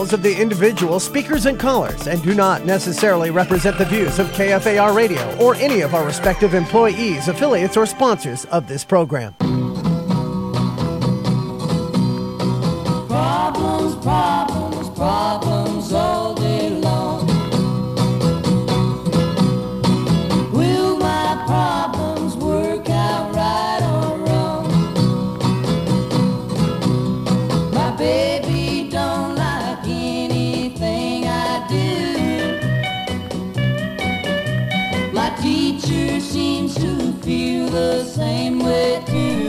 those of the individual speakers and callers and do not necessarily represent the views of KFAR Radio or any of our respective employees, affiliates, or sponsors of this program. Problems, problems, problems all day long. Will my problems work out right or wrong? My baby don't like anything I do. My teacher seems to feel the same way too.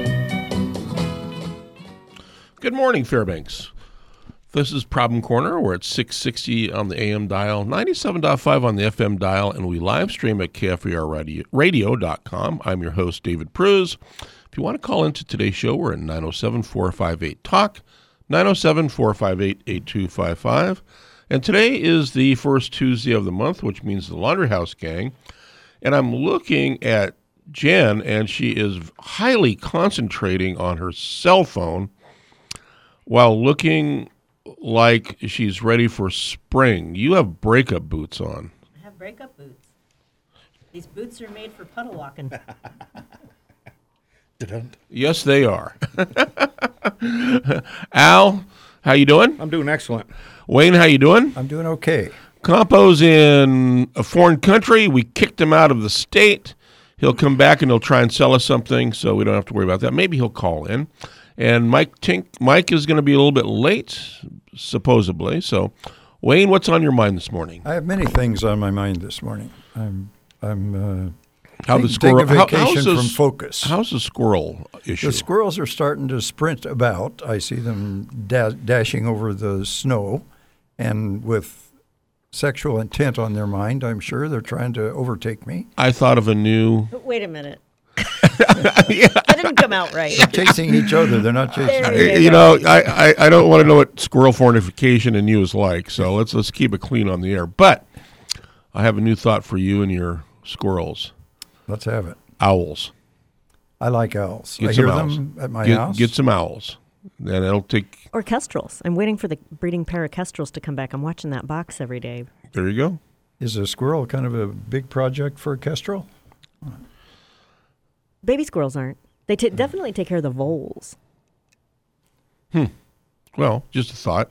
Good morning, Fairbanks. This is Problem Corner. We're at 660 on the AM dial, 97.5 on the FM dial, and we live stream at KFARradio.com. I'm your host, David Pruz. If you want to call into today's show, we're at 907-458-TALK, 907-458-8255. And today is the first Tuesday of the month, which means the Laundry House Gang. And I'm looking at Jen, and she is highly concentrating on her cell phone while looking like she's ready for spring. You have breakup boots on. I have breakup boots. These boots are made for puddle walking. Yes, they are. Al, how you doing? I'm doing excellent. Wayne, how you doing? I'm doing okay. Campo's in a foreign country. We kicked him out of the state. He'll come back and he'll try and sell us something, so we don't have to worry about that. Maybe he'll call in. And Mike is going to be a little bit late, supposedly. So, Wayne, what's on your mind this morning? I have many things on my mind this morning. I'm How the squirrel? Taking a vacation from focus. How's the squirrel issue? The squirrels are starting to sprint about. I see them dashing over the snow, and with sexual intent on their mind, I'm sure they're trying to overtake me. I thought of a new. Wait a minute. That didn't come out right. They're chasing each other. They're not chasing me. You know, I don't want to know what squirrel fornication in you is like, so let's keep it clean on the air. But I have a new thought for you and your squirrels. Let's have it. Owls. I like owls. Get I some hear owls. them at my house. Get some owls. Then it'll take. Or kestrels. I'm waiting for the breeding pair of kestrels to come back. I'm watching that box every day. There you go. Is a squirrel kind of a big project for a kestrel? Baby squirrels aren't. They definitely take care of the voles. Well, just a thought.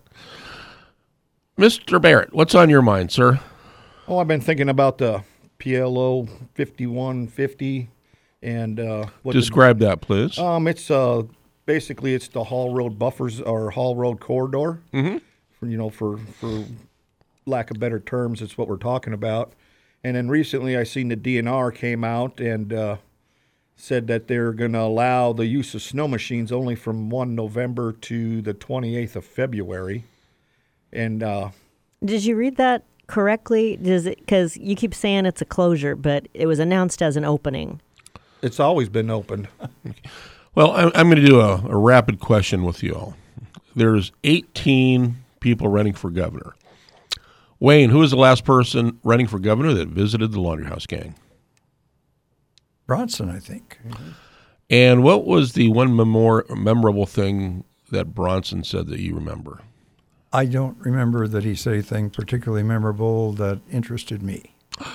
Mr. Barrett, what's on your mind, sir? Oh, I've been thinking about the PLO 5150 and Describe that, please. It's basically it's the Hall Road buffers or Hall Road corridor. Mm-hmm. For lack of better terms, it's what we're talking about. And then recently, I seen the DNR came out and said that they're going to allow the use of snow machines only from 1 November to the 28th of February. And did you read that correctly? Because you keep saying it's a closure, but it was announced as an opening. It's always been opened. Well, I'm going to do a rapid question with you all. There's 18 people running for governor. Wayne, who was the last person running for governor that visited the Laundry House Gang? Bronson, I think. Mm-hmm. And what was the one memorable thing that Bronson said that you remember? I don't remember that he said anything particularly memorable that interested me.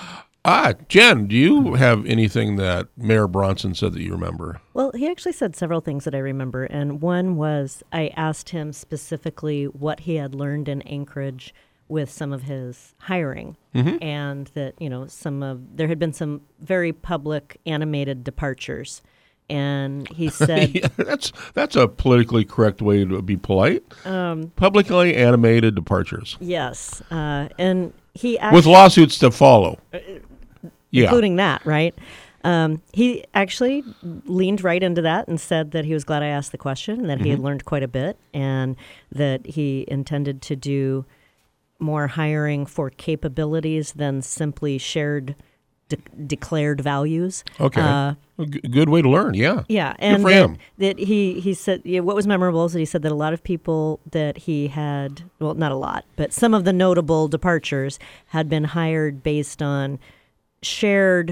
Jen, do you have anything that Mayor Bronson said that you remember? Well, he actually said several things that I remember, and one was I asked him specifically what he had learned in Anchorage with some of his hiring, and that there had been some very public animated departures, and he said yeah, that's a politically correct way to be polite. Publicly animated departures. Yes, and he actually, with lawsuits to follow, including that, right? He actually leaned right into that and said that he was glad I asked the question, and that he had learned quite a bit, and that he intended to do more hiring for capabilities than simply shared declared values. Okay. Good way to learn, yeah. Yeah. And good for him. That he said, what was memorable is that he said that a lot of people that he had, well, not a lot, but some of the notable departures had been hired based on shared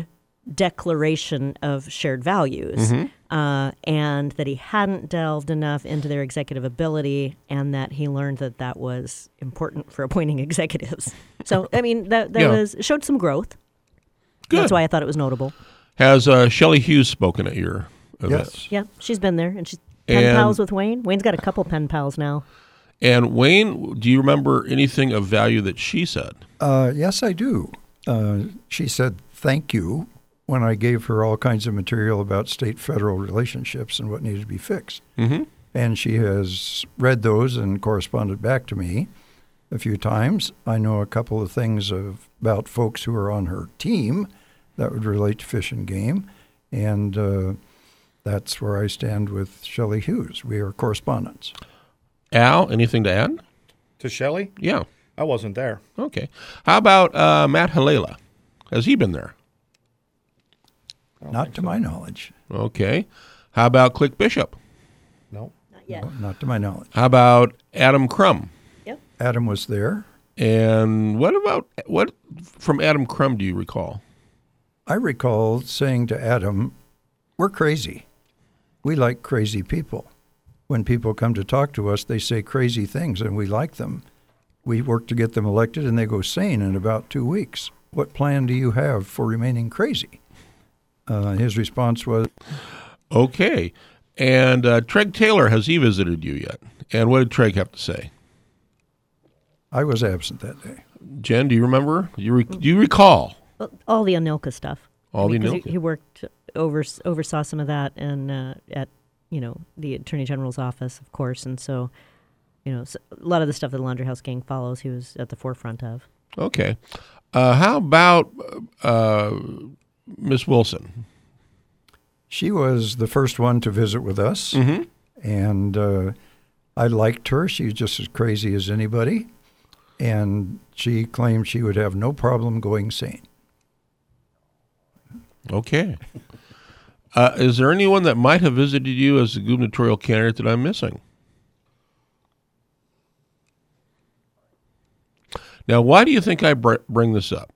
declaration of shared values, and that he hadn't delved enough into their executive ability, and that he learned that that was important for appointing executives. So, I mean, that showed some growth. Good. That's why I thought it was notable. Has Shelley Hughes spoken at your event? Yes. Yeah, she's been there, and she's pen pals with Wayne. Wayne's got a couple pen pals now. And Wayne, do you remember anything of value that she said? Yes, I do. She said thank you when I gave her all kinds of material about state-federal relationships and what needed to be fixed. Mm-hmm. And she has read those and corresponded back to me a few times. I know a couple of things about folks who are on her team that would relate to Fish and Game, and that's where I stand with Shelley Hughes. We are correspondents. Al, anything to add? To Shelley? Yeah. I wasn't there. Okay. How about Matt Halela? Has he been there? Not to my knowledge. Okay. How about Click Bishop? No. Not yet. No, not to my knowledge. How about Adam Crum? Yep. Adam was there. And what from Adam Crum do you recall? I recall saying to Adam, we're crazy. We like crazy people. When people come to talk to us, they say crazy things, and we like them. We work to get them elected, and they go sane in about 2 weeks. What plan do you have for remaining crazy? His response was, Okay. And Treg Taylor, has he visited you yet? And what did Treg have to say? I was absent that day. Jen, do you remember? Do you recall? Well, all the Anilka stuff. All the 'cause Anilka. He worked oversaw some of that and at the Attorney General's office, of course, and so so a lot of the stuff that the Laundry House Gang follows, he was at the forefront of. Okay. How about Miss Wilson? She was the first one to visit with us, and I liked her. She was just as crazy as anybody, and she claimed she would have no problem going sane. Okay. Is there anyone that might have visited you as a gubernatorial candidate that I'm missing? Now, why do you think I bring this up?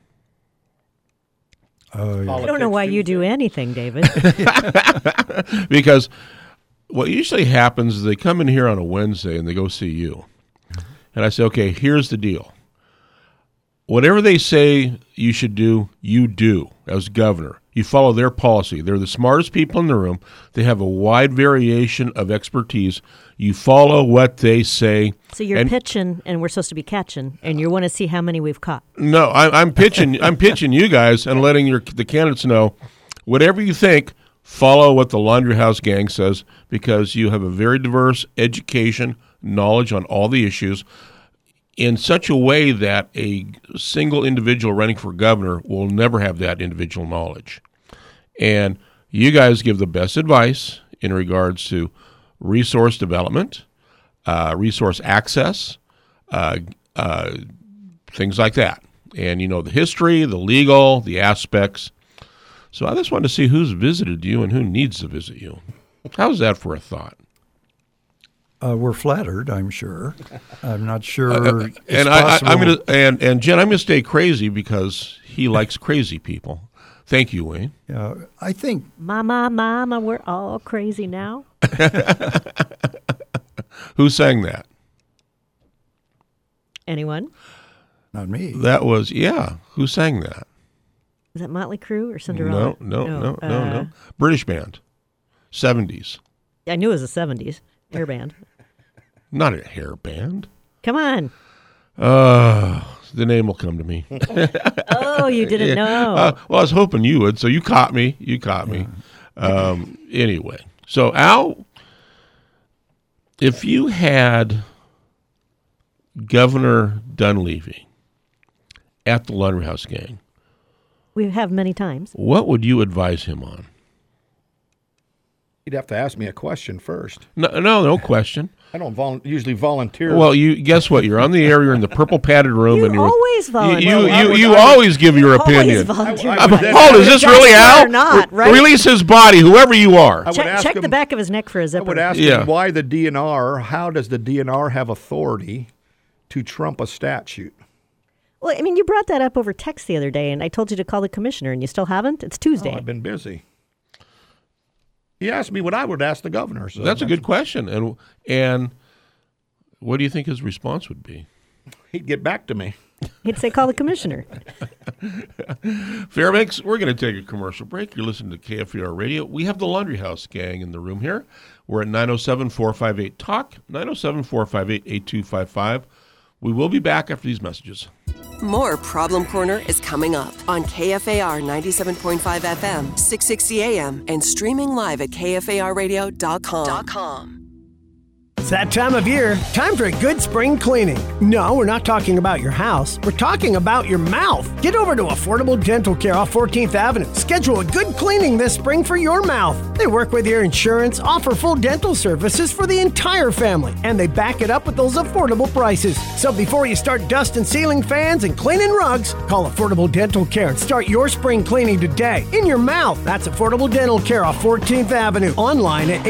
I don't know why you do anything, David. Because what usually happens is they come in here on a Wednesday and they go see you. And I say, okay, here's the deal. Whatever they say you should do, you do as governor. You follow their policy. They're the smartest people in the room. They have a wide variation of expertise. You follow what they say. So you're pitching, and we're supposed to be catching, and you want to see how many we've caught. No, I'm pitching. I'm pitching you guys and letting the candidates know, whatever you think, follow what the Laundry House Gang says, because you have a very diverse education, knowledge on all the issues, in such a way that a single individual running for governor will never have that individual knowledge. And you guys give the best advice in regards to resource development, resource access, things like that. And you know the history, the legal, the aspects. So I just wanted to see who's visited you and who needs to visit you. How's that for a thought? We're flattered, I'm sure. I'm not sure. And I'm going to and Jen, I'm going to stay crazy because he likes crazy people. Thank you, Wayne. I think, Mama, we're all crazy now. Who sang that? Anyone? not me. That was Who sang that? Is that Motley Crue or Cinderella? No. British band, 70s. I knew it was the 70s. Hair band. Not a hair band. Come on. The name will come to me. Oh, you didn't know. Well, I was hoping you would, so you caught me. Anyway, so Al, if you had Governor Dunleavy at the Laundry House Gang, we have many times. what would you advise him on? You'd have to ask me a question first. No question. I don't usually volunteer. Well, you guess what? You're on the air. You're in the purple padded room, You and you're always volunteer. You always give your opinion. volunteer. Paul, is this really Al? Or not, right? Release his body, whoever you are. Check the back of his neck for a zipper. I would ask him why the DNR, how does the DNR have authority to trump a statute? Well, I mean, you brought that up over text the other day, and I told you to call the commissioner, and you still haven't? It's Tuesday. Oh, I've been busy. He asked me what I would ask the governor. So That's a good question. And what do you think his response would be? He'd get back to me. He'd say, call the commissioner. Fairbanks, we're going to take a commercial break. You're listening to KFAR Radio. We have the Laundry House gang in the room here. We're at 907-458-TALK, 907-458-8255. We will be back after these messages. More Problem Corner is coming up on KFAR 97.5 FM, 660 AM, and streaming live at KFARradio.com. It's that time of year. Time for a good spring cleaning. No, we're not talking about your house. We're talking about your mouth. Get over to Affordable Dental Care off 14th Avenue. Schedule a good cleaning this spring for your mouth. They work with your insurance, offer full dental services for the entire family, and they back it up with those affordable prices. So before you start dusting ceiling fans and cleaning rugs, call Affordable Dental Care and start your spring cleaning today in your mouth. That's Affordable Dental Care off 14th Avenue. Online at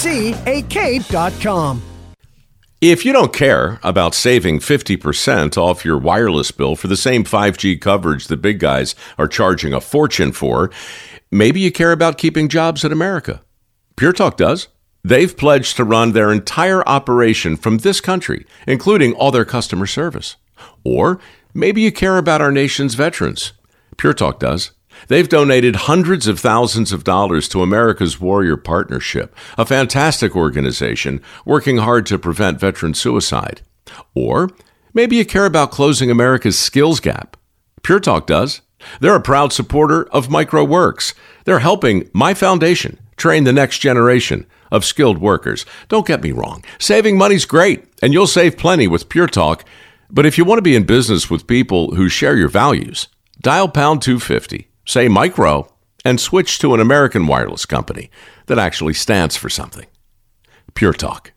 adcak.com. If you don't care about saving 50% off your wireless bill for the same 5G coverage the big guys are charging a fortune for, maybe you care about keeping jobs in America. Pure Talk does. They've pledged to run their entire operation from this country, including all their customer service. Or maybe you care about our nation's veterans. Pure Talk does. They've donated hundreds of thousands of dollars to America's Warrior Partnership, a fantastic organization working hard to prevent veteran suicide. Or maybe you care about closing America's skills gap. Pure Talk does. They're a proud supporter of MicroWorks. They're helping my foundation train the next generation of skilled workers. Don't get me wrong. Saving money's great, and you'll save plenty with Pure Talk. But if you want to be in business with people who share your values, dial pound 250. Say micro, and switch to an American wireless company that actually stands for something. Pure Talk.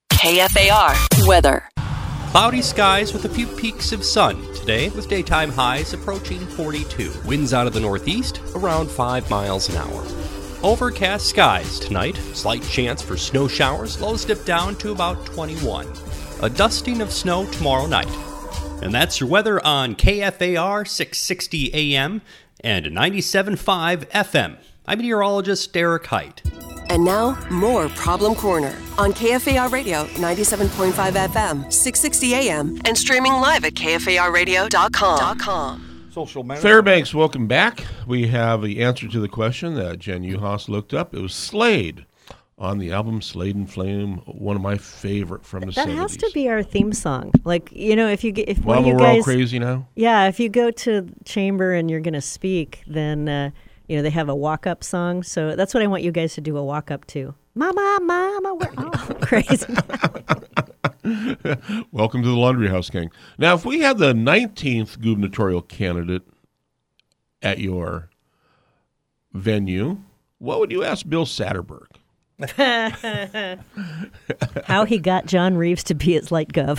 KFAR weather. Cloudy skies with a few peaks of sun today, with daytime highs approaching 42. Winds out of the northeast around 5 miles an hour. Overcast skies tonight. Slight chance for snow showers. Lows dip down to about 21. A dusting of snow tomorrow night. And that's your weather on KFAR 660 AM and 97.5 FM. I'm meteorologist Derek Height. And now, more Problem Corner on KFAR Radio 97.5 FM, 660 AM, and streaming live at KFARradio.com. Social media. Fairbanks, welcome back. We have the answer to the question that Jen Uhas looked up. It was Slade on the album Slade and Flame, one of my favorite from the 70s. That has to be our theme song. Like, you know, if Mama, one of you we're guys, all crazy now? Yeah, if you go to chamber and you're going to speak, then, you know, they have a walk-up song. So that's what I want you guys to do, a walk-up to. Mama, we're all crazy. Welcome to the Laundry House gang. Now, if we had the 19th gubernatorial candidate at your venue, what would you ask Bill Satterberg? How he got John Reeves to be his light gov.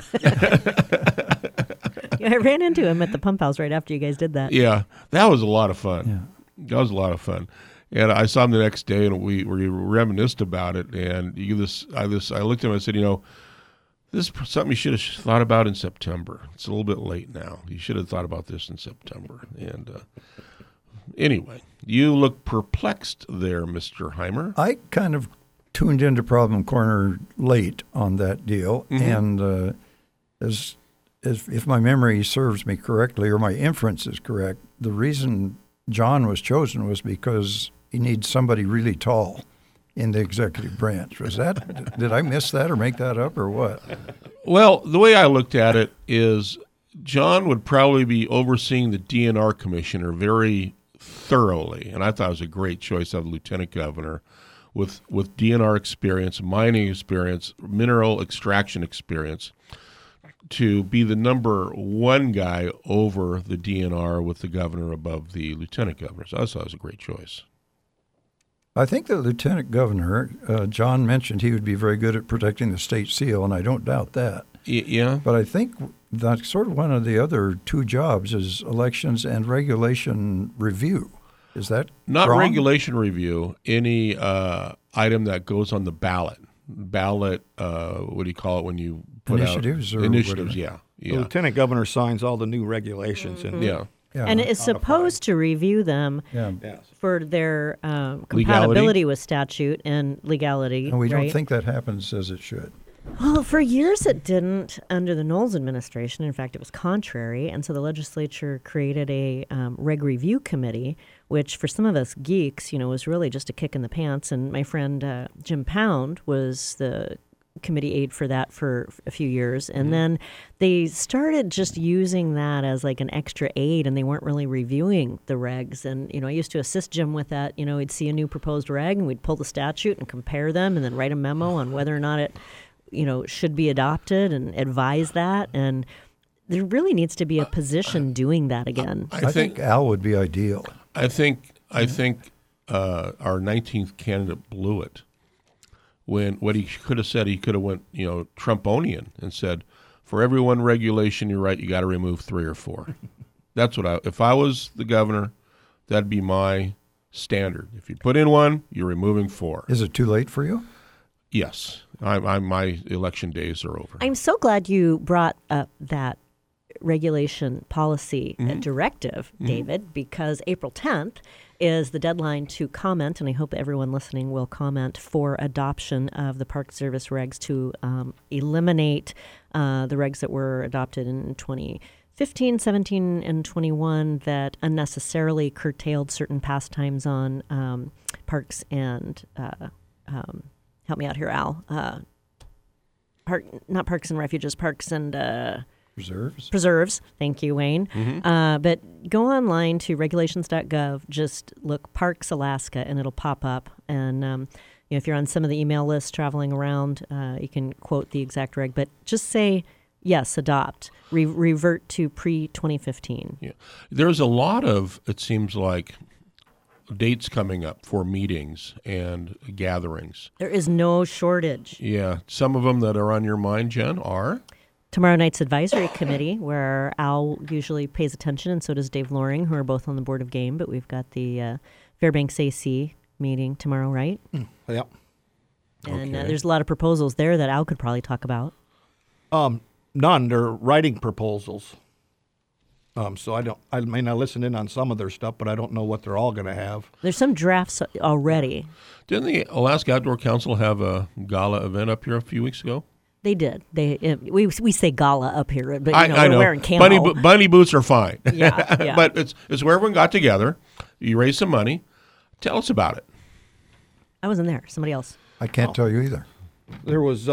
I ran into him at the pump house right after you guys did that. Yeah, that was a lot of fun. Yeah. That was a lot of fun. And I saw him the next day, and we reminisced about it. And I looked at him and I said, you know, this is something you should have thought about in September. It's a little bit late now. You should have thought about this in September. And anyway, you look perplexed there, Mr. Heimer. I kind of tuned into Problem Corner late on that deal, and as if my memory serves me correctly, or my inference is correct, the reason John was chosen was because he needs somebody really tall in the executive branch. Was that? Did I miss that or make that up or what? Well, the way I looked at it is John would probably be overseeing the DNR commissioner very thoroughly, and I thought it was a great choice of lieutenant governor with DNR experience, mining experience, mineral extraction experience, to be the number one guy over the DNR with the governor above the lieutenant governor. So I thought it was a great choice. I think the lieutenant governor, John mentioned he would be very good at protecting the state seal, and I don't doubt that. Yeah. But I think that's sort of one of the other two jobs is elections and regulation review. Is that not wrong? Regulation review? Any item that goes on the ballot ballot. What do you call it when you put Initiatives out or initiatives? whatever. Yeah. The lieutenant governor signs all the new regulations, and Yeah. Yeah. And is supposed to review them yeah. for their compatibility with statute and legality. And we don't right? think that happens as it should. Well, for years it didn't under the Knowles administration. In fact, it was contrary. And so the legislature created a reg review committee, which for some of us geeks, was really just a kick in the pants. And my friend Jim Pound was the committee aide for that for a few years. And then they started just using that as like an extra aid, and they weren't really reviewing the regs. And, I used to assist Jim with that. We'd see a new proposed reg and we'd pull the statute and compare them and then write a memo on whether or not it should be adopted and advise that. And there really needs to be a position doing that again. I think Al would be ideal. I think our 19th candidate blew it. When what he could have said, he could have went, Trumponian and said, for every one regulation you write, you got to remove 3 or 4. That's what if I was the governor, that'd be my standard. If you put in 1, you're removing 4. Is it too late for you? Yes. My election days are over. I'm so glad you brought up that regulation policy directive, David, because April 10th is the deadline to comment, and I hope everyone listening will comment for adoption of the Park Service regs to eliminate the regs that were adopted in 2015, 17, and 21 that unnecessarily curtailed certain pastimes on parks and help me out here, Al. Not parks and refuges, parks and preserves. Thank you, Wayne. But go online to regulations.gov. Just look Parks Alaska, and it'll pop up. And if you're on some of the email lists traveling around, you can quote the exact reg. But just say yes, adopt, revert to pre-2015. Yeah, there's a lot of, it seems like, dates coming up for meetings and gatherings. There is no shortage. Yeah. Some of them that are on your mind, Jen, are? Tomorrow night's advisory committee, where Al usually pays attention, and so does Dave Loring, who are both on the board of game. But we've got the Fairbanks AC meeting tomorrow, right? Yep. And there's a lot of proposals there that Al could probably talk about. None. They're writing proposals. So I may not listen in on some of their stuff, but I don't know what they're all going to have. There's some drafts already. Didn't the Alaska Outdoor Council have a gala event up here a few weeks ago? They did. We say gala up here, but I know. we're wearing camo. Bunny boots are fine. Yeah. But it's where everyone got together. You raised some money. Tell us about it. I wasn't there. Somebody else. I can't tell you either. There was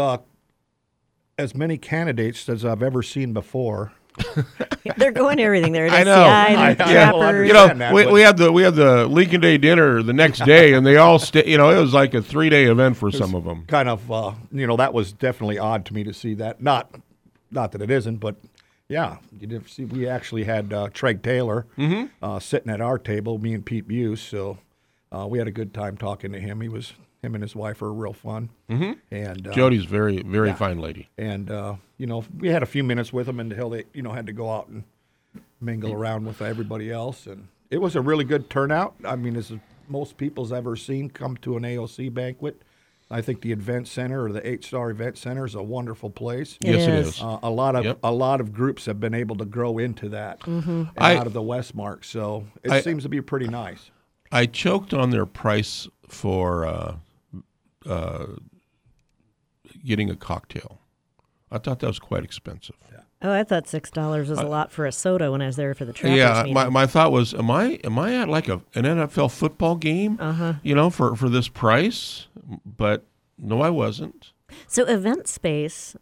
as many candidates as I've ever seen before. They're going to everything there. I know. Trappers. We had the Lincoln Day dinner the next day, and they all it was like a 3-day event for some of them. Kind of, that was definitely odd to me to see that. Not that it isn't, but yeah, you did see. We actually had Treg Taylor sitting at our table, me and Pete Buse. So we had a good time talking to him. Him and his wife are real fun. And Jody's very, very fine lady. And we had a few minutes with them until they had to go out and mingle around with everybody else, and it was a really good turnout. I mean, as most people's ever seen come to an AOC banquet. I think the event center, or the 8-Star Event Center, is a wonderful place. Yes, it is. A lot of groups have been able to grow into that out of the Westmark, so it seems to be pretty nice. I choked on their price for getting a cocktail. I thought that was quite expensive. Yeah. Oh, I thought $6 was a lot for a soda when I was there for the Trappers meeting. My thought was, am I at like an NFL football game? For this price? But no, I wasn't. So event space,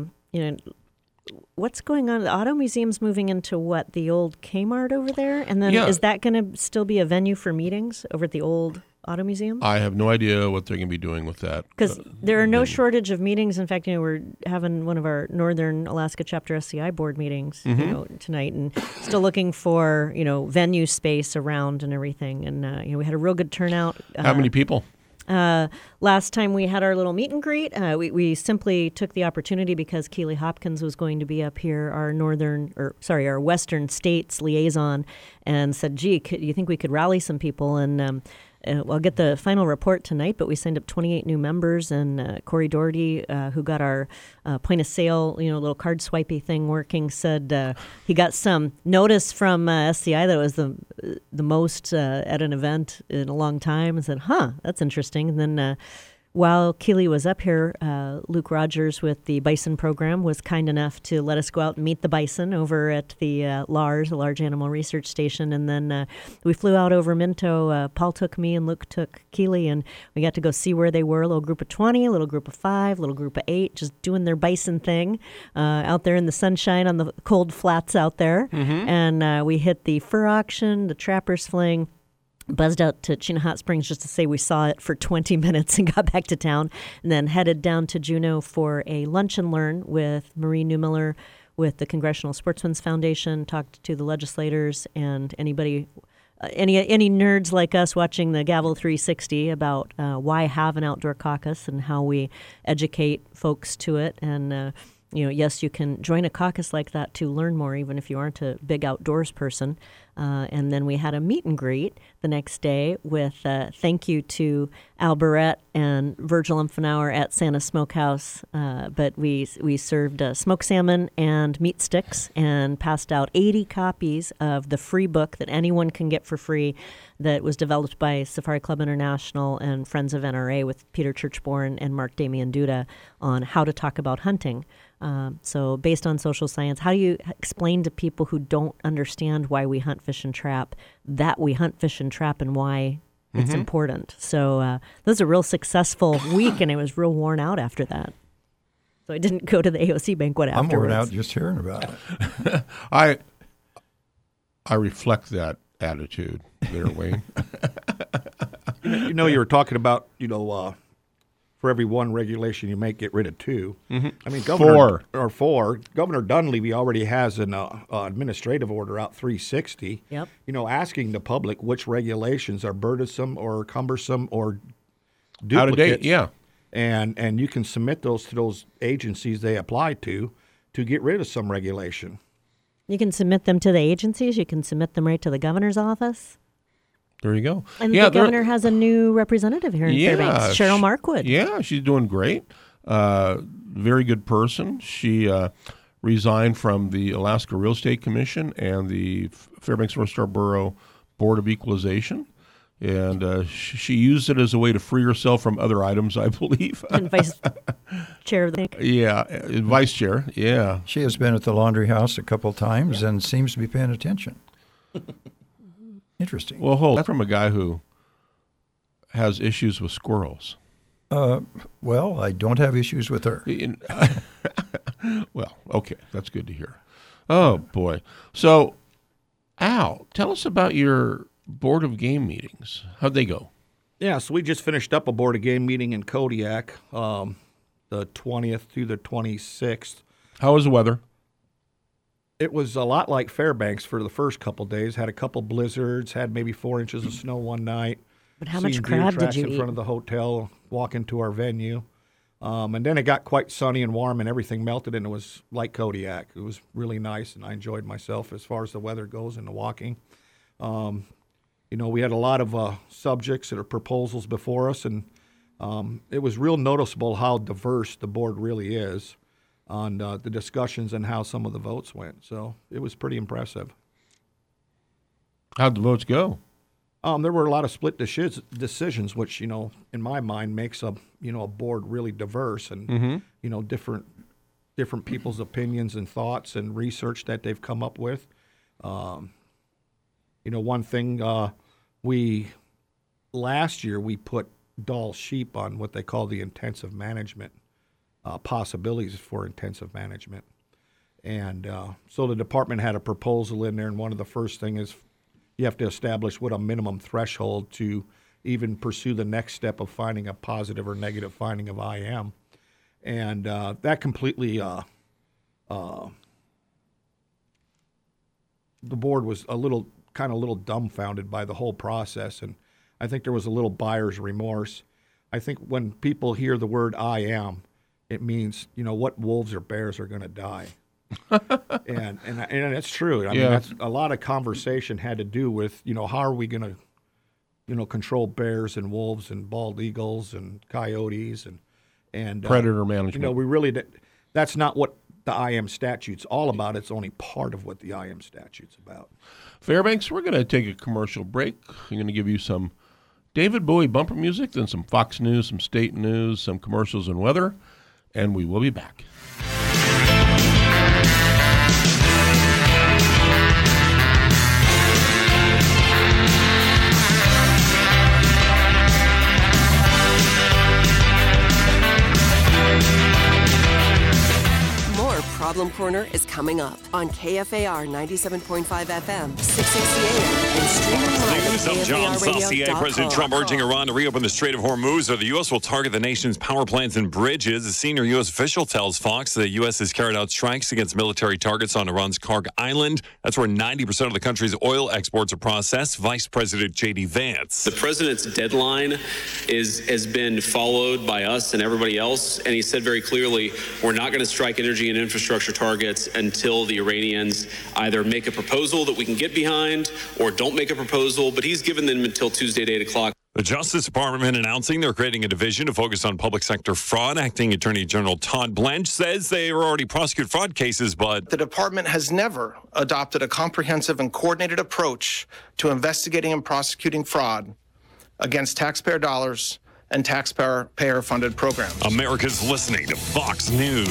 what's going on? The Auto Museum's moving into what, the old Kmart over there? And then is that going to still be a venue for meetings over at the old Auto Museum? I have no idea what they're going to be doing with that. Because there are no shortage of meetings. In fact, we're having one of our Northern Alaska Chapter SCI board meetings tonight, and still looking for venue space around and everything. And we had a real good turnout. How many people? Last time we had our little meet and greet, we simply took the opportunity because Keely Hopkins was going to be up here, our Western States liaison, and said, "Gee, you think we could rally some people?" And I'll get the final report tonight, but we signed up 28 new members, and Corey Doherty, who got our point of sale, little card swipey thing working, said he got some notice from SCI that it was the most at an event in a long time, and said, that's interesting. And then while Keeley was up here, Luke Rogers with the Bison program was kind enough to let us go out and meet the bison over at the LARS, the Large Animal Research Station. And then we flew out over Minto. Paul took me and Luke took Keeley, and we got to go see where they were. A little group of 20, a little group of 5, a little group of 8, just doing their bison thing out there in the sunshine on the cold flats out there. Mm-hmm. And we hit the fur auction, the Trapper's Fling, buzzed out to Chena Hot Springs just to say we saw it for 20 minutes and got back to town, and then headed down to Juneau for a lunch and learn with Marie Newmiller with the Congressional Sportsmen's Foundation, talked to the legislators and anybody, any nerds like us watching the Gavel 360 about why have an outdoor caucus and how we educate folks to it. And yes, you can join a caucus like that to learn more, even if you aren't a big outdoors person. And then we had a meet and greet the next day with thank you to Al Barrett and Virgil Umfenauer at Santa Smokehouse. But we served smoked salmon and meat sticks and passed out 80 copies of the free book that anyone can get for free that was developed by Safari Club International and Friends of NRA with Peter Churchborn and Mark Damian Duda on how to talk about hunting. So based on social science, how do you explain to people who don't understand why we hunt, fish, and trap that we hunt, fish, and trap and why it's important? So that was a real successful week, and I was real worn out after that. So I didn't go to the AOC banquet afterwards. I'm worn out just hearing about it. I reflect that attitude there, Wayne. You were talking about, for every one regulation you make, get rid of 2. Mm-hmm. I mean, Governor Dunleavy already has an administrative order out 360. Yep. Asking the public which regulations are burdensome or cumbersome or duplicates. Out of date, yeah. And you can submit those to those agencies they apply to get rid of some regulation. You can submit them to the agencies. You can submit them right to the governor's office. There you go. And the governor has a new representative here in Fairbanks, Cheryl Markwood. Yeah, she's doing great. Very good person. She resigned from the Alaska Real Estate Commission and the Fairbanks North Star Borough Board of Equalization. And she used it as a way to free herself from other items, I believe. And vice chair of the... Yeah, vice chair, yeah. She has been at the Laundry House a couple times and seems to be paying attention. Interesting. Well, hold. That's from a guy who has issues with squirrels. Well, I don't have issues with her. Well, okay. That's good to hear. Oh, boy. So, Al, tell us about your Board of Game meetings. How'd they go? Yeah, so we just finished up a Board of Game meeting in Kodiak, the 20th through the 26th. How was the weather? It was a lot like Fairbanks for the first couple of days. Had a couple blizzards, had maybe 4 inches of snow one night. But how much crab did you eat? In front of the hotel, walk into our venue. And then it got quite sunny and warm and everything melted, and it was like Kodiak. It was really nice, and I enjoyed myself as far as the weather goes and the walking. We had a lot of subjects that are proposals before us, and it was real noticeable how diverse the board really is on the discussions and how some of the votes went. So it was pretty impressive. How'd the votes go? There were a lot of split decisions, which, in my mind makes a board really diverse and, different people's opinions and thoughts and research that they've come up with. One thing last year we put Dall sheep on what they call the intensive management, possibilities for intensive management. And so the department had a proposal in there, and one of the first thing is you have to establish what a minimum threshold to even pursue the next step of finding a positive or negative finding of IM. And that completely, the board was a little dumbfounded by the whole process, and I think there was a little buyer's remorse. I think when people hear the word IM, it means, what wolves or bears are going to die. and that's true. I mean, that's a lot of conversation had to do with, how are we going to control bears and wolves and bald eagles and coyotes and Predator management. We really that's not what the IM statute's all about. It's only part of what the IM statute's about. Fairbanks, we're going to take a commercial break. I'm going to give you some David Bowie bumper music, then some Fox News, some state news, some commercials and weather, and we will be back. Problem Corner is coming up on KFAR 97.5 FM, 660 AM, and streaming live News of John Saucier. President Trump urging Iran to reopen the Strait of Hormuz, or the U.S. will target the nation's power plants and bridges. A senior U.S. official tells Fox the U.S. has carried out strikes against military targets on Iran's Karg Island. That's where 90% of the country's oil exports are processed. Vice President J.D. Vance. The president's deadline has been followed by us and everybody else, and he said very clearly, we're not going to strike energy and infrastructure targets until the Iranians either make a proposal that we can get behind or don't make a proposal, but he's given them until Tuesday at 8 o'clock. The Justice Department announcing they're creating a division to focus on public sector fraud. Acting Attorney General Todd Blanche says they are already prosecute fraud cases, but the department has never adopted a comprehensive and coordinated approach to investigating and prosecuting fraud against taxpayer dollars and taxpayer-funded programs. America's listening to Fox News.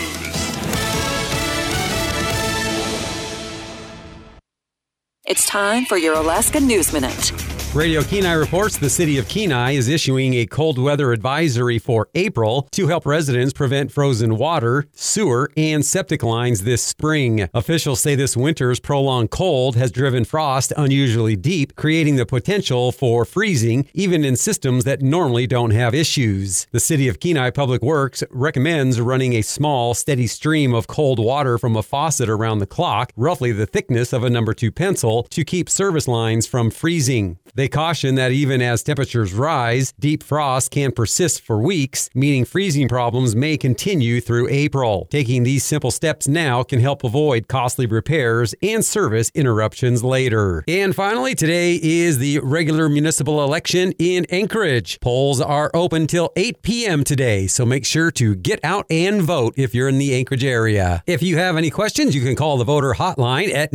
It's time for your Alaska News Minute. Radio Kenai reports the city of Kenai is issuing a cold weather advisory for April to help residents prevent frozen water, sewer, and septic lines this spring. Officials say this winter's prolonged cold has driven frost unusually deep, creating the potential for freezing, even in systems that normally don't have issues. The city of Kenai Public Works recommends running a small, steady stream of cold water from a faucet around the clock, roughly the thickness of a number 2 pencil, to keep service lines from freezing. They caution that even as temperatures rise, deep frost can persist for weeks, meaning freezing problems may continue through April. Taking these simple steps now can help avoid costly repairs and service interruptions later. And finally, today is the regular municipal election in Anchorage. Polls are open till 8 p.m. today, so make sure to get out and vote if you're in the Anchorage area. If you have any questions, you can call the voter hotline at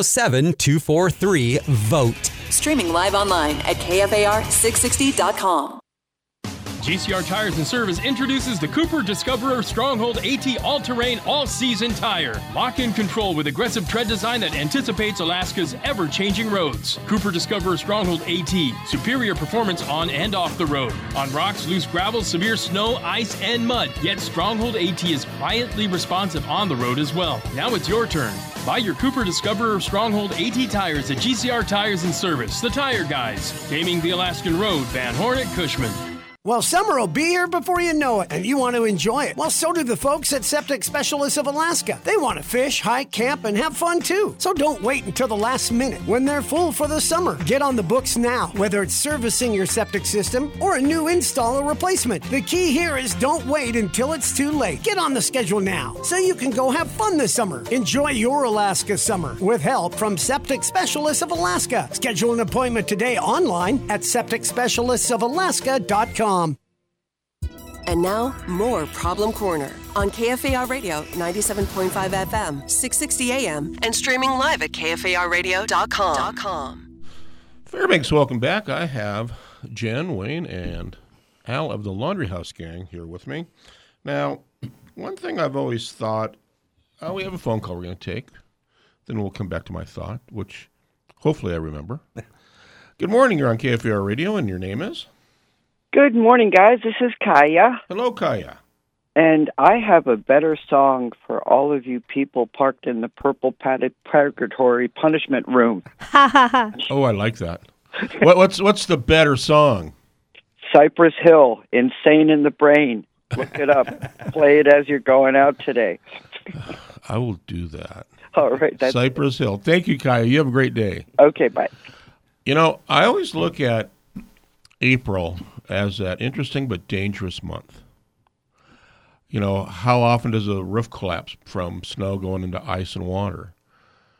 907-243-VOTE. Streaming live online at KFAR660.com. GCR Tires and Service introduces the Cooper Discoverer Stronghold AT All-Terrain All-Season Tire. Lock-in control with aggressive tread design that anticipates Alaska's ever-changing roads. Cooper Discoverer Stronghold AT. Superior performance on and off the road. On rocks, loose gravel, severe snow, ice, and mud. Yet Stronghold AT is quietly responsive on the road as well. Now it's your turn. Buy your Cooper Discoverer Stronghold AT tires at GCR Tires and Service, the Tire Guys. Taming the Alaskan Road, Van Horn at Cushman. Well, summer will be here before you know it, and you want to enjoy it. Well, so do the folks at Septic Specialists of Alaska. They want to fish, hike, camp, and have fun, too. So don't wait until the last minute when they're full for the summer. Get on the books now, whether it's servicing your septic system or a new install or replacement. The key here is don't wait until it's too late. Get on the schedule now so you can go have fun this summer. Enjoy your Alaska summer with help from Septic Specialists of Alaska. Schedule an appointment today online at septicspecialistsofalaska.com. And now, more Problem Corner on KFAR Radio 97.5 FM, 660 AM, and streaming live at KFARradio.com. Fairbanks, welcome back. I have Jen, Wayne, and Al of the Laundry House Gang here with me. Now, one thing I've always thought, we have a phone call we're going to take. Then we'll come back to my thought, which hopefully I remember. Good morning. You're on KFAR Radio, and your name is? Good morning, guys. This is Kaya. Hello, Kaya. And I have a better song for all of you people parked in the purple padded purgatory punishment room. Oh, I like that. What's the better song? Cypress Hill, Insane in the Brain. Look it up. Play it as you're going out today. I will do that. All right. Cypress Hill. Thank you, Kaya. You have a great day. Okay, bye. You know, I always look at April as that interesting but dangerous month. You know, how often does a roof collapse from snow going into ice and water?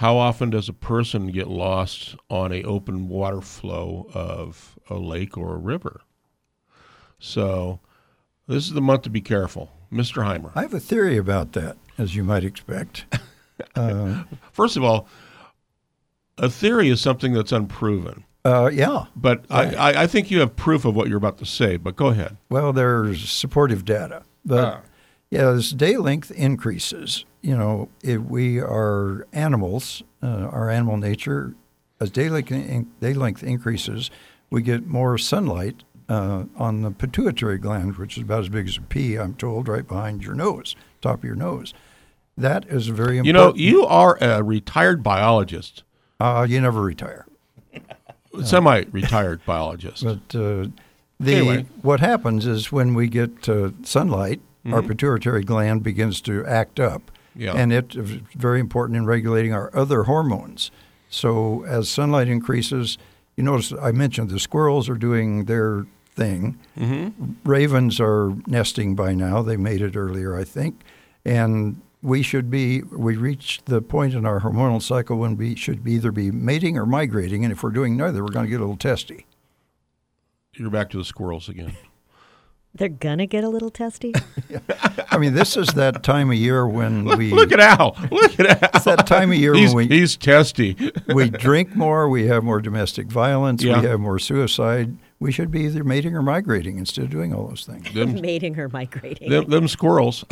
how often does a person get lost on an open water flow of a lake or a river? So this is the month to be careful. Mr. Heimer. I have a theory about that, as you might expect. First of all, a theory is something that's unproven. Yeah. But right. I think you have proof of what you're about to say, but go ahead. Well, there's supportive data. But as day length increases, if we are animals, our animal nature, as day length increases, we get more sunlight on the pituitary gland, which is about as big as a pea, I'm told, right behind your nose, top of your nose. That is very important. You are a retired biologist. You never retire. Semi-retired biologist. But anyway. What happens is when we get sunlight, our pituitary gland begins to act up. Yeah. And it's very important in regulating our other hormones. So as sunlight increases, you notice I mentioned the squirrels are doing their thing. Mm-hmm. Ravens are nesting by now. They made it earlier, I think. And we reach the point in our hormonal cycle when we should either be mating or migrating. And if we're doing neither, we're going to get a little testy. You're back to the squirrels again. They're going to get a little testy? I mean, this is that time of year when Look at Al. Look at Al. It's that time of year when he's testy. We drink more. We have more domestic violence. Yeah. We have more suicide. We should be either mating or migrating instead of doing all those things. Mating or migrating. Them squirrels.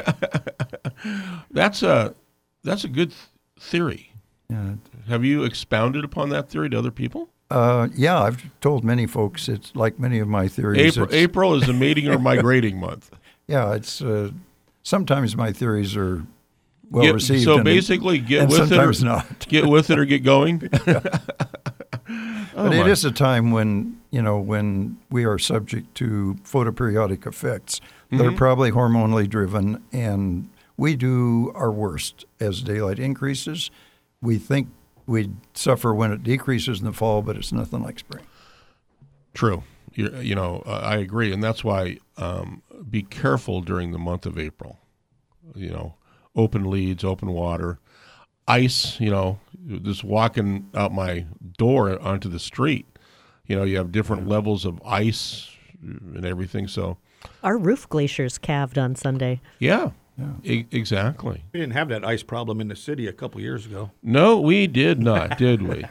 That's a good theory. Yeah. Have you expounded upon that theory to other people? Yeah, I've told many folks it's like many of my theories. April is a mating or migrating month. Yeah, it's sometimes my theories are well received. So basically, get with sometimes it, or not. Get with it or get going. But it is a time when we are subject to photoperiodic effects that are probably hormonally driven, and we do our worst as daylight increases. We think we suffer when it decreases in the fall, but it's nothing like spring. True. I agree, and that's why be careful during the month of April. Open leads, open water, ice. Just walking out my door onto the street. You have different levels of ice and everything. So our roof glaciers calved on Sunday. Yeah. Exactly. We didn't have that ice problem in the city a couple years ago. No, we did not, did we?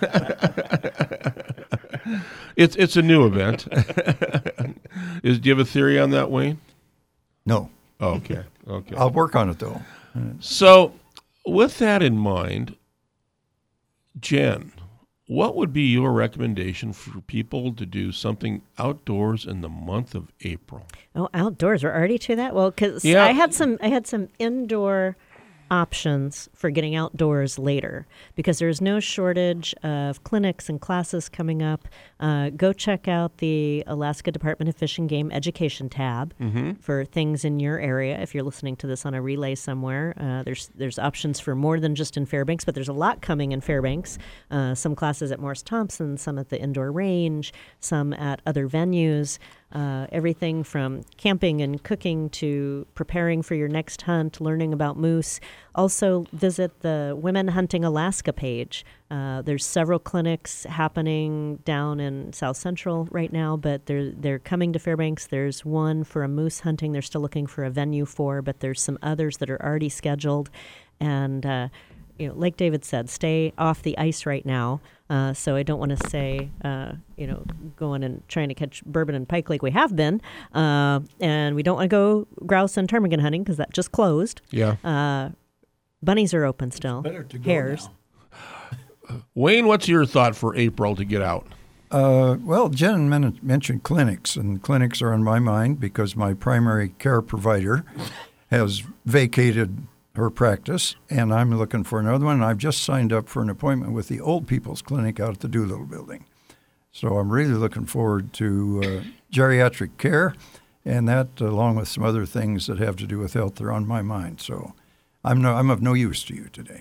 It's a new event. Do you have a theory on that, Wayne? No. Oh, okay. I'll work on it, though. So, with that in mind, Jen, what would be your recommendation for people to do something outdoors in the month of April? Oh, outdoors. We're already to that? Well, because Yeah. I had some indoor options for getting outdoors later because there's no shortage of clinics and classes coming up. Go check out the Alaska Department of Fish and Game Education tab for things in your area. If you're listening to this on a relay somewhere, there's options for more than just in Fairbanks, but there's a lot coming in Fairbanks. Some classes at Morris Thompson, some at the indoor range, some at other venues. Everything from camping and cooking to preparing for your next hunt, learning about moose. Also visit the Women Hunting Alaska page. There's several clinics happening down in South Central right now, but they're coming to Fairbanks. There's one for a moose hunting they're still looking for a venue for, but there's some others that are already scheduled. And like David said, stay off the ice right now. So I don't want to say, going and trying to catch bourbon and pike like we have been. And we don't want to go grouse and ptarmigan hunting because that just closed. Yeah. Bunnies are open still. Better to go Hares. now. Wayne, what's your thought for April to get out? Well, Jen mentioned clinics, and clinics are on my mind because my primary care provider has vacated her practice, and I'm looking for another one. And I've just signed up for an appointment with the Old People's Clinic out at the Doolittle Building. So I'm really looking forward to geriatric care, and that, along with some other things that have to do with health, are on my mind. So I'm of no use to you today.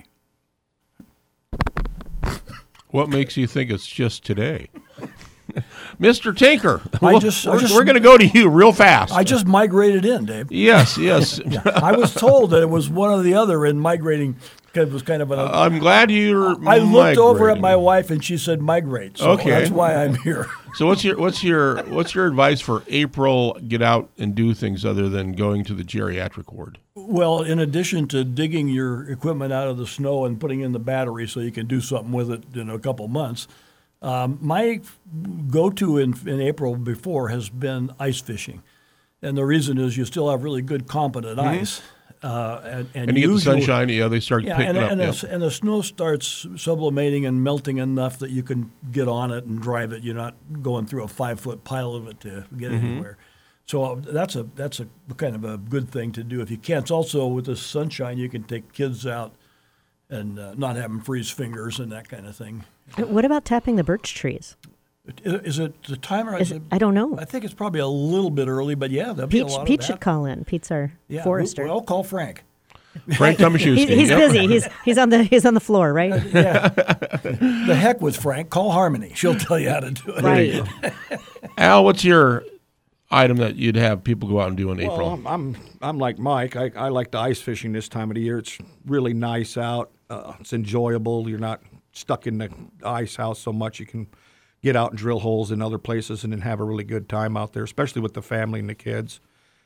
What makes you think it's just today? Mr. Tinker, we're going to go to you real fast. I just migrated in, Dave. Yes. I was told that it was one or the other in migrating It was kind of an. I'm glad you're. I looked over at migrating. my wife and she said migrate. So Okay. that's why I'm here. So what's your advice for April? Get out and do things other than going to the geriatric ward. Well, in addition to digging your equipment out of the snow and putting in the battery so you can do something with it in a couple months, my go-to in April before has been ice fishing. And the reason is you still have really good competent ice. And you get the sunshine, they start picking up. And the snow starts sublimating and melting enough that you can get on it and drive it. You're not going through a 5-foot pile of it to get anywhere. So that's a kind of a good thing to do. If you can't, it's also with the sunshine, you can take kids out and not have them freeze fingers and that kind of thing. What about tapping the birch trees? Is it the time or I don't know. I think it's probably a little bit early, but yeah, there'll be a lot of Pete that. should call in. Pete's our forester. Well, call Frank. Frank Tomaszewski. He's busy. He's on the floor, right? Yeah. The heck with Frank. Call Harmony. She'll tell you how to do it. Right. Al, what's your item that you'd have people go out and do in April? Well, I'm like Mike. I like the ice fishing this time of the year. It's really nice out. It's enjoyable. You're not stuck in the ice house so much. You can get out and drill holes in other places and then have a really good time out there, especially with the family and the kids.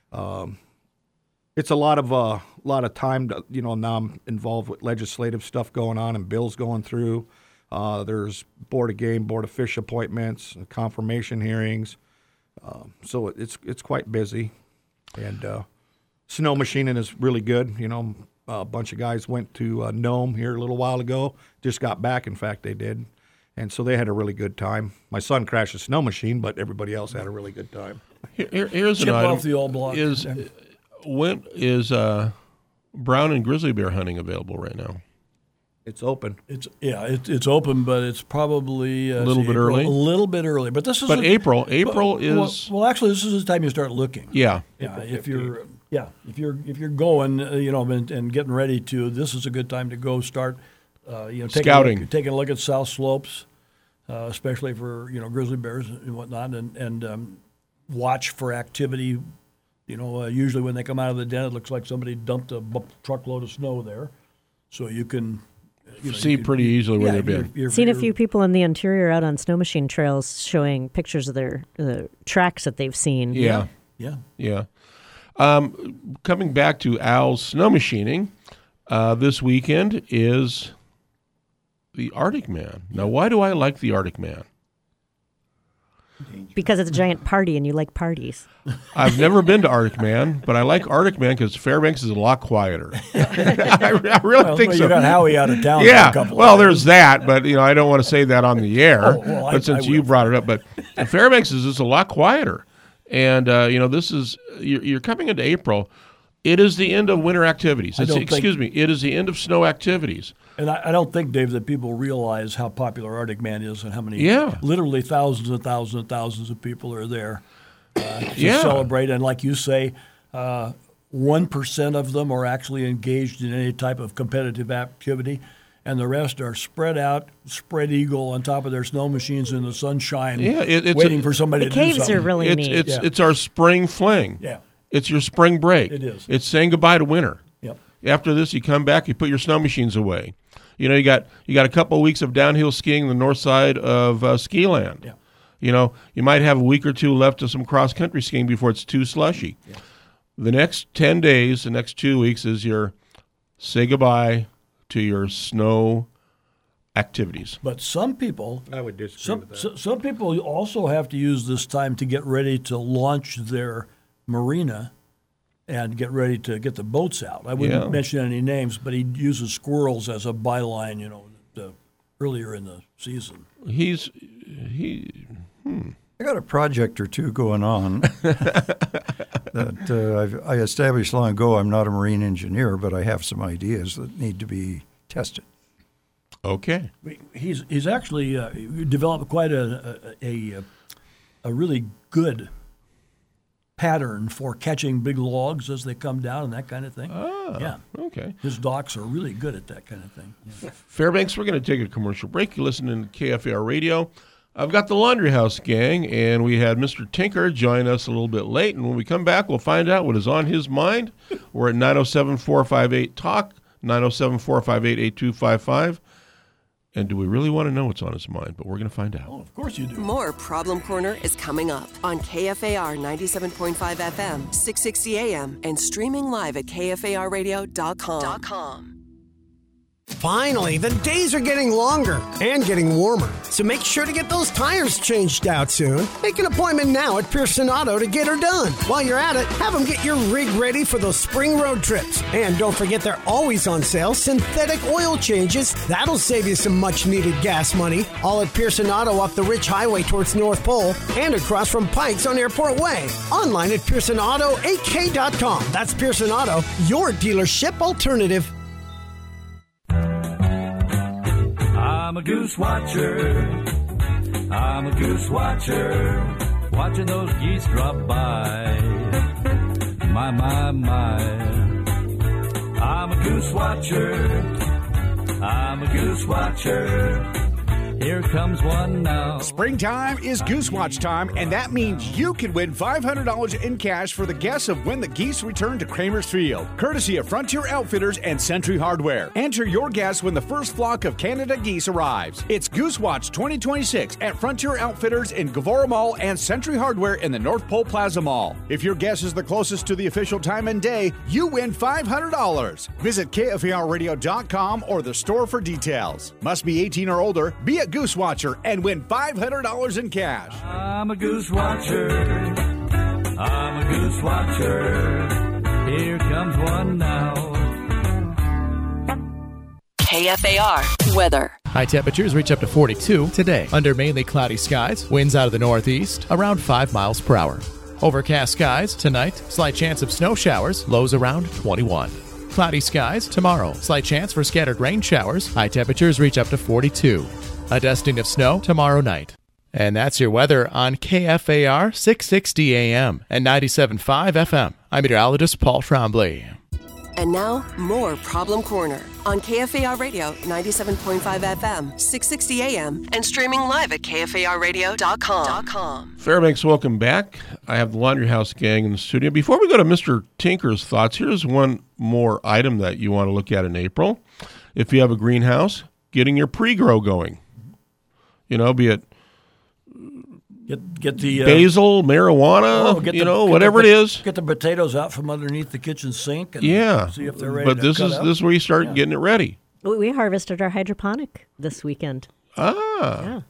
It's a lot of time. Now I'm involved with legislative stuff going on and bills going through. There's Board of Fish appointments, confirmation hearings. So it's quite busy. And snow machining is really good. A bunch of guys went to Nome here a little while ago. Just got back. In fact, they did. And so they had a really good time. My son crashed a snow machine, but everybody else had a really good time. Here's Chip an item. off the old block. When is brown and grizzly bear hunting available right now? It's open. It's open, but it's probably a little bit early. A little bit early, but this is. But April is. Well, actually, this is the time you start looking. Yeah. Yeah. If you're going, and getting ready to, this is a good time to go start. Scouting, taking a look at south slopes, especially for grizzly bears and whatnot, and watch for activity. Usually when they come out of the den, it looks like somebody dumped a truckload of snow there, so you can see pretty easily where they've been. Seen a few people in the interior out on snow machine trails showing pictures of their tracks that they've seen. Yeah. Coming back to Al's snow machining, this weekend is the Arctic Man. Now, why do I like the Arctic Man? Because it's a giant party and you like parties. I've never been to Arctic Man, but I like Arctic Man because Fairbanks is a lot quieter. I really think so. You got Howie out of town. Yeah, for a couple well, of there's that, but I don't want to say that on the air. But since you brought it up, but Fairbanks is just a lot quieter, and this is you're coming into April. It is the end of winter activities. It is the end of snow activities. And I don't think, Dave, that people realize how popular Arctic Man is and how many, literally thousands and thousands and thousands of people are there to celebrate. And like you say, 1% of them are actually engaged in any type of competitive activity, and the rest are spread out, spread eagle on top of their snow machines in the sunshine, waiting for somebody to do something. The caves are really neat. It's our spring fling. Yeah. It's your spring break. It is. It's saying goodbye to winter. Yep. After this, you come back, you put your snow machines away. You got a couple of weeks of downhill skiing the north side of Ski Land. Yeah. You might have a week or two left of some cross country skiing before it's too slushy. Yeah. The next 10 days, the next 2 weeks is your say goodbye to your snow activities. But some people, I would disagree with that. Some people also have to use this time to get ready to launch their marina and get ready to get the boats out. I wouldn't mention any names, but he uses squirrels as a byline, earlier in the season. I got a project or two going on that I established long ago. I'm not a marine engineer, but I have some ideas that need to be tested. Okay. He's actually developed quite a really good pattern for catching big logs as they come down and that kind of thing. Yeah. Okay. His docks are really good at that kind of thing. Yeah. Fairbanks, we're going to take a commercial break. You're listening to KFAR Radio. I've got the Laundry House gang, and we had Mr. Tinker join us a little bit late. And when we come back, we'll find out what is on his mind. We're at 907-458-TALK, 907-458-8255. And do we really want to know what's on his mind? But we're going to find out. Oh, of course you do. More Problem Corner is coming up on KFAR 97.5 FM, 660 AM, and streaming live at KFARradio.com. Finally, the days are getting longer and getting warmer, so make sure to get those tires changed out soon. Make an appointment now at Pearson Auto to get her done. While you're at it, have them get your rig ready for those spring road trips. And don't forget they're always on sale, synthetic oil changes. That'll save you some much-needed gas money. All at Pearson Auto off the Rich Highway towards North Pole and across from Pikes on Airport Way. Online at PearsonAuto8K.com. That's Pearson Auto, your dealership alternative. I'm a goose watcher. I'm a goose watcher. Watching those geese drop by. My. I'm a goose watcher. I'm a goose watcher. Here comes one now. Springtime is Goose Watch time, and that means you can win $500 in cash for the guess of when the geese return to Kramer's Field, courtesy of Frontier Outfitters and Century Hardware. Enter your guess when the first flock of Canada geese arrives. It's Goose Watch 2026 at Frontier Outfitters in Gavora Mall and Century Hardware in the North Pole Plaza Mall. If your guess is the closest to the official time and day, you win $500. Visit KFARradio.com or the store for details. Must be 18 or older, be a Goose Watcher, and win $500 in cash. I'm a goose watcher. I'm a goose watcher. Here comes one now. KFAR weather. High temperatures reach up to 42 today. Under mainly cloudy skies, winds out of the northeast, around 5 miles per hour. Overcast skies tonight, slight chance of snow showers, lows around 21. Cloudy skies tomorrow, slight chance for scattered rain showers. High temperatures reach up to 42. A dusting of snow tomorrow night. And that's your weather on KFAR 660 AM and 97.5 FM. I'm meteorologist Paul Trombley. And now, more Problem Corner on KFAR Radio 97.5 FM, 660 AM, and streaming live at KFARradio.com. Fairbanks, welcome back. I have the Laundry House gang in the studio. Before we go to Mr. Tinker's thoughts, here's one more item that you want to look at in April. If you have a greenhouse, getting your pre-grow going. You know, be it get the basil, marijuana, whatever it is. Get the potatoes out from underneath the kitchen sink and see if they're ready but this to cut is up. this is where you start getting it ready. We harvested our hydroponic this weekend. Okay.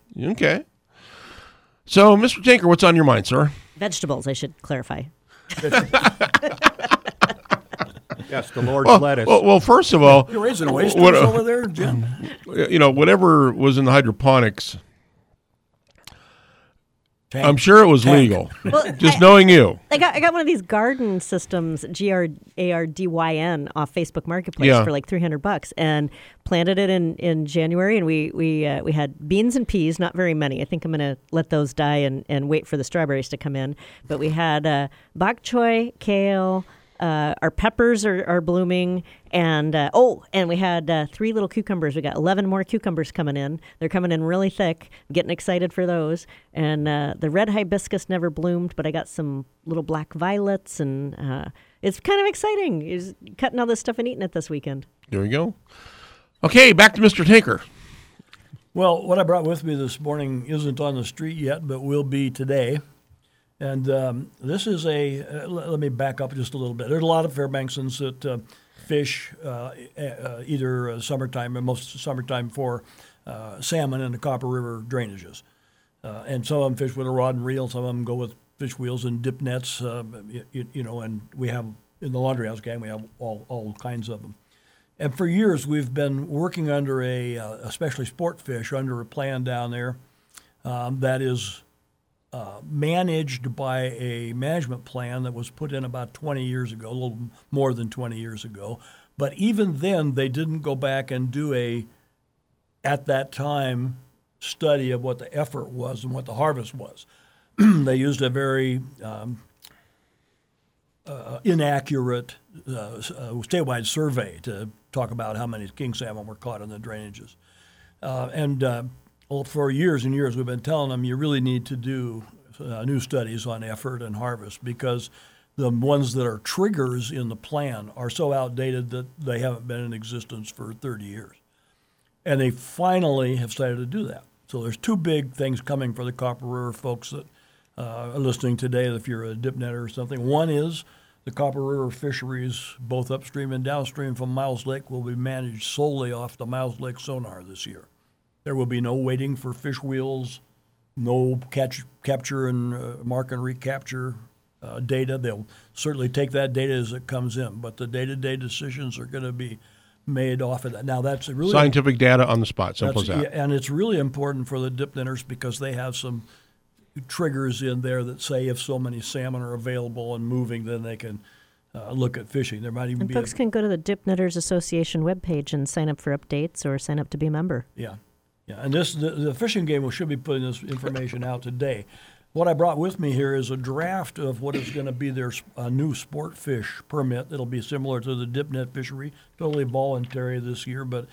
So, Mr. Tinker, what's on your mind, sir? Vegetables, I should clarify. Yes, the Lord's lettuce. Well, first of all, you're raising oysters over there, Jim. Whatever was in the hydroponics, I'm sure it was legal. Well, knowing you. I got one of these garden systems, GARDYN, off Facebook Marketplace for like $300, and planted it in January. And we had beans and peas, not very many. I think I'm going to let those die and wait for the strawberries to come in. But we had bok choy, kale. Our peppers are blooming, and we had 3 little cucumbers. We got 11 more cucumbers coming in. They're coming in really thick. I'm getting excited for those. And the red hibiscus never bloomed, but I got some little black violets, and it's kind of exciting. Is cutting all this stuff and eating it this weekend. There we go. Okay, back to Mr. Tinker. Well, what I brought with me this morning isn't on the street yet, but will be today. And this is let me back up just a little bit. There's a lot of Fairbanksans that fish either summertime, and most summertime for salmon in the Copper River drainages. And some of them fish with a rod and reel. Some of them go with fish wheels and dip nets, and we have, in the Laundry House gang, we have all kinds of them. And for years, we've been working under especially sport fish, under a plan down there that is managed by a management plan that was put in about 20 years ago, a little more than 20 years ago. But even then, they didn't go back and do at that time, study of what the effort was and what the harvest was. They used a very inaccurate statewide survey to talk about how many king salmon were caught in the drainages. For years and years, we've been telling them you really need to do new studies on effort and harvest, because the ones that are triggers in the plan are so outdated that they haven't been in existence for 30 years. And they finally have started to do that. So there's two big things coming for the Copper River folks that are listening today, if you're a dip netter or something. One is the Copper River fisheries, both upstream and downstream from Miles Lake, will be managed solely off the Miles Lake sonar this year. There will be no waiting for fish wheels, no capture and mark and recapture data. They'll certainly take that data as it comes in, but the day-to-day decisions are going to be made off of that. Now, that's really scientific data on the spot, simple as that. Yeah, and it's really important for the dip netters because they have some triggers in there that say if so many salmon are available and moving, then they can look at fishing. There might even be folks can go to the Dip Netters Association webpage and sign up for updates or sign up to be a member. Yeah, and the fishing game should be putting this information out today. What I brought with me here is a draft of what is going to be their new sport fish permit. It'll be similar to the dip net fishery, totally voluntary this year, but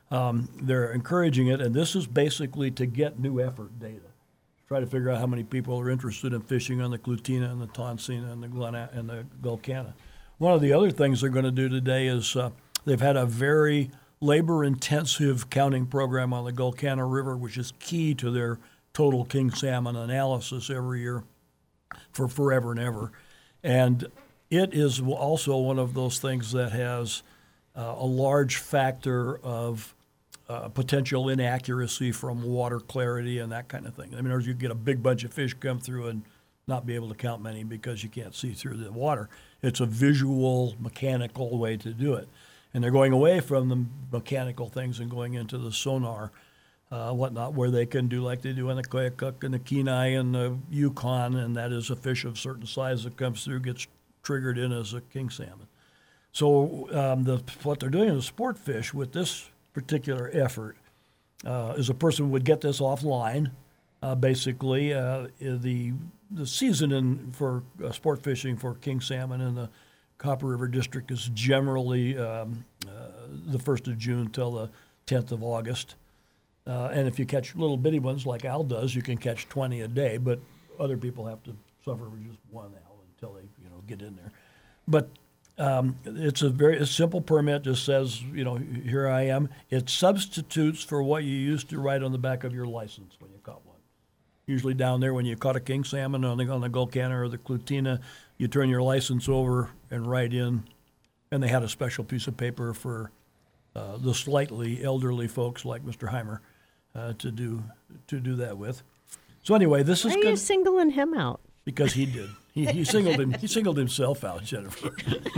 they're encouraging it. And this is basically to get new effort data, try to figure out how many people are interested in fishing on the Clutina and the Tonsina and the Gulkana. One of the other things they're going to do today is they've had a very labor-intensive counting program on the Gulkana River, which is key to their total king salmon analysis every year for forever and ever. And it is also one of those things that has a large factor of potential inaccuracy from water clarity and that kind of thing. I mean, you get a big bunch of fish come through and not be able to count many because you can't see through the water. It's a visual, mechanical way to do it. And they're going away from the mechanical things and going into the sonar whatnot, where they can do like they do on the Koyukuk and the Kenai and the Yukon, and that is a fish of certain size that comes through, gets triggered in as a king salmon. So what they're doing in the sport fish with this particular effort is a person would get this offline. Basically, the season for sport fishing for king salmon in the Copper River District is generally the 1st of June till the 10th of August. And if you catch little bitty ones like Al does, you can catch 20 a day, but other people have to suffer with just one Al until they get in there. But it's a very simple permit, just says, here I am. It substitutes for what you used to write on the back of your license when you caught one. Usually down there when you caught a king salmon on the Gulkana or the Clutina, you turn your license over and write in, and they had a special piece of paper for the slightly elderly folks like Mr. Heimer to do that with. So anyway, this is good. Why are you singling him out? Because he did. He singled himself out, Jennifer.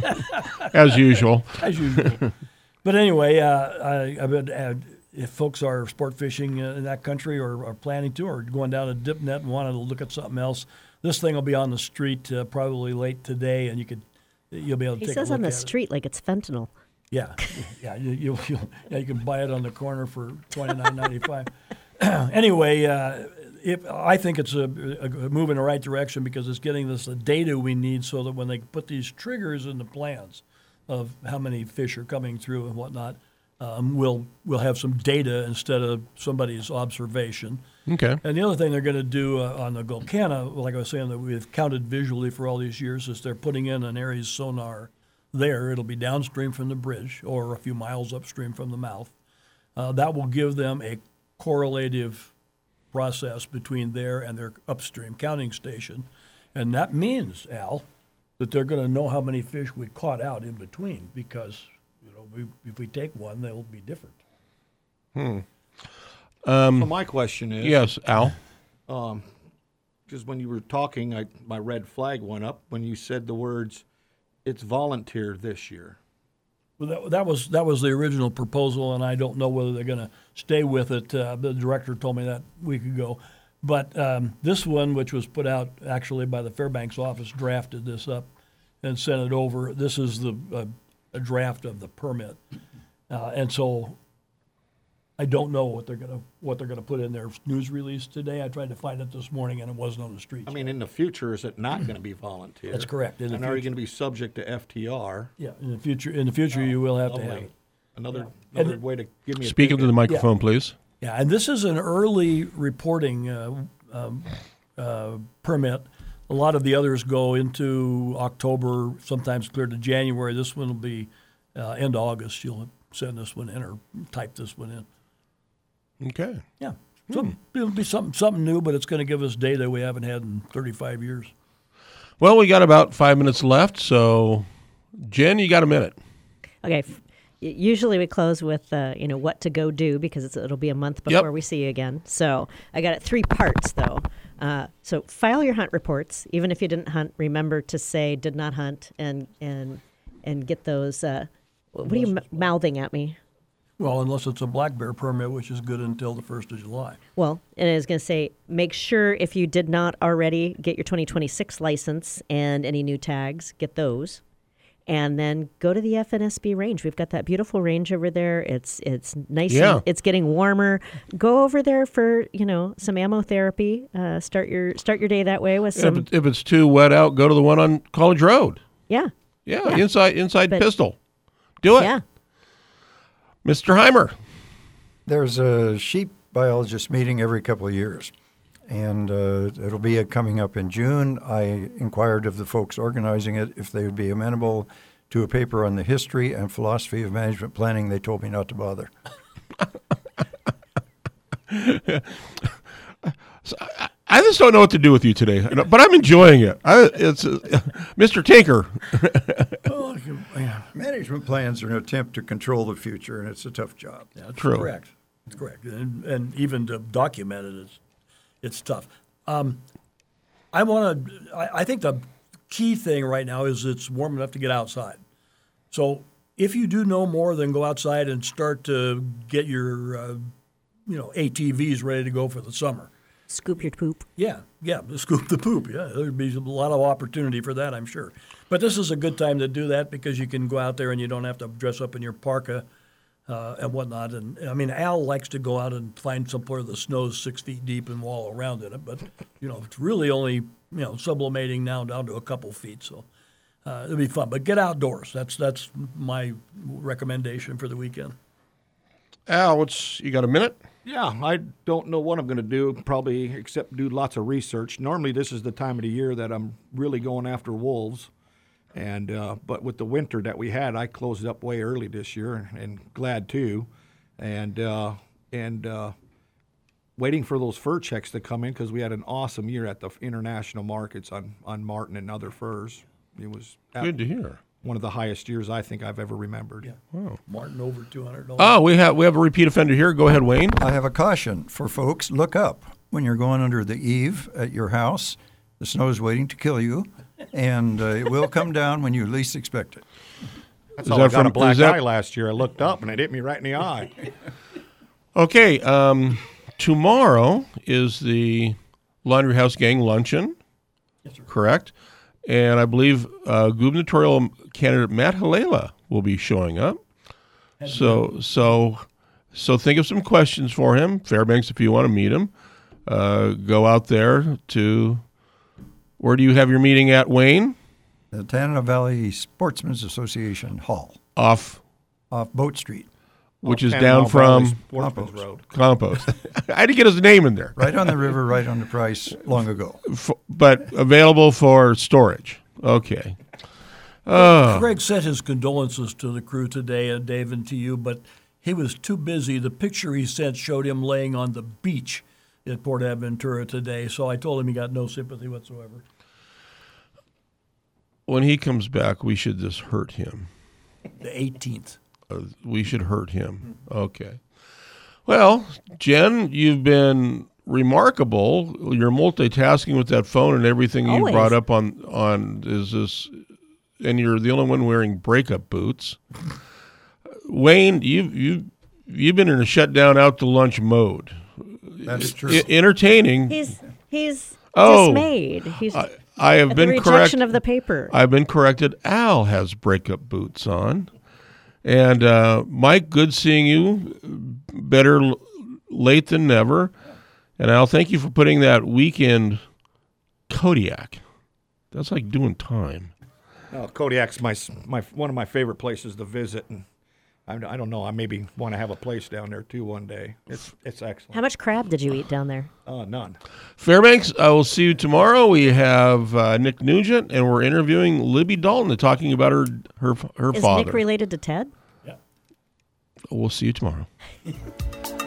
As usual. As usual. But anyway, I would if folks are sport fishing in that country or are planning to or going down a dip net and want to look at something else, this thing will be on the street probably late today, and you'll be able to take a look at it. He says on the street like it's fentanyl. Yeah. You can buy it on the corner for $29.95. Anyway, I think it's a move in the right direction because it's getting us the data we need so that when they put these triggers in the plans of how many fish are coming through and whatnot, we'll have some data instead of somebody's observation. Okay. And the other thing they're going to do on the Gulkana, like I was saying, that we've counted visually for all these years, is they're putting in an Aries sonar there. It'll be downstream from the bridge or a few miles upstream from the mouth. That will give them a correlative process between there and their upstream counting station. And that means, Al, that they're going to know how many fish we caught out in between because, if we take one, they'll be different. So my question is... Yes, Al? Because when you were talking, my red flag went up when you said the words, it's volunteer this year. Well, that was the original proposal, and I don't know whether they're going to stay with it. The director told me that a week ago. But this one, which was put out actually by the Fairbanks office, drafted this up and sent it over. This is a draft of the permit, and so I don't know what they're gonna put in their news release today. I tried to find it this morning, and it wasn't on the street. I mean, in the future, is it not going to be volunteer? That's correct. And are you going to be subject to FTR? Yeah, in the future, you will have to have it. Another way to give me. Speak into the microphone, please. Yeah, and this is an early reporting permit, A lot of the others go into October, sometimes clear to January. This one will be end of August. You'll send this one in or type this one in. Okay. Yeah. So it'll be something new, but it's going to give us data we haven't had in 35 years. Well, we got about 5 minutes left, so Jen, you got a minute. Okay. Usually we close with, what to go do because it'll be a month before we see you again. So I got it 3 parts, though. So file your hunt reports. Even if you didn't hunt, remember to say did not hunt and get those. What are you mouthing at me? Well, unless it's a black bear permit, which is good until the 1st of July. Well, and I was going to say, make sure if you did not already get your 2026 license and any new tags, get those. And then go to the FNSB range. We've got that beautiful range over there. It's nice. Yeah. And it's getting warmer. Go over there for some ammo therapy. Start your day that way with some. If it's too wet out, go to the one on College Road. Yeah. Inside pistol. Do it. Yeah. Mr. Heimer. There's a sheep biologist meeting every couple of years, and it'll be coming up in June. I inquired of the folks organizing it if they would be amenable to a paper on the history and philosophy of management planning. They told me not to bother. So I just don't know what to do with you today, but I'm enjoying it. It's Mr. Tinker. Management plans are an attempt to control the future, and it's a tough job. Yeah, that's True. Correct. It's correct. And even to document it, it's tough. I think the key thing right now is it's warm enough to get outside. So if you do no more than go outside and start to get your, ATVs ready to go for the summer. Scoop your poop. Yeah, scoop the poop. Yeah, there'd be a lot of opportunity for that, I'm sure. But this is a good time to do that because you can go out there and you don't have to dress up in your parka and whatnot. And I mean, Al likes to go out and find somewhere the snow's 6 feet deep and wall around in it. But it's really only sublimating now down to a couple feet. So it'll be fun. But get outdoors. That's my recommendation for the weekend. Al, you got a minute? Yeah, I don't know what I'm going to do, probably except do lots of research. Normally this is the time of the year that I'm really going after wolves. And but with the winter that we had, I closed up way early this year, and glad to. And waiting for those fur checks to come in because we had an awesome year at the international markets on marten and other furs. It was good to hear. One of the highest years I think I've ever remembered. Yeah. Oh. Marten over $200. Oh, we have a repeat offender here. Go ahead, Wayne. I have a caution for folks. Look up when you're going under the eave at your house. The snow is waiting to kill you, and it will come down when you least expect it. That's all I got a black eye last year. I looked up, and it hit me right in the eye. Okay, tomorrow is the Laundry House Gang Luncheon, yes, sir. Correct? And I believe gubernatorial candidate Matt Halala will be showing up. So think of some questions for him. Fairbanks, if you want to meet him, go out there to. Where do you have your meeting at, Wayne? The Tanana Valley Sportsmen's Association Hall. Off Boat Street. Which is down from Compost. I had to get his name in there. Right on the river, right on the price, long ago. But available for storage. Okay. Greg sent his condolences to the crew today, and Dave, and to you, but he was too busy. The picture he sent showed him laying on the beach at Port Aventura today, so I told him he got no sympathy whatsoever. When he comes back, we should just hurt him. The 18th. We should hurt him. Okay. Well, Jen, you've been remarkable. You're multitasking with that phone and everything you brought up on is this, and you're the only one wearing breakup boots. Wayne, you've been in a shutdown out to lunch mode. That is true. Entertaining. He's dismayed. He's I have been the rejection of the paper. I've been corrected. Al has breakup boots on. And Mike, good seeing you. Better late than never. And Al, thank you for putting that weekend Kodiak. That's like doing time. Kodiak's my one of my favorite places to visit, and I don't know. I maybe want to have a place down there too one day. It's excellent. How much crab did you eat down there? None. Fairbanks, I will see you tomorrow. We have Nick Nugent, and we're interviewing Libby Dalton, talking about her Is father. Nick related to Ted? We'll see you tomorrow.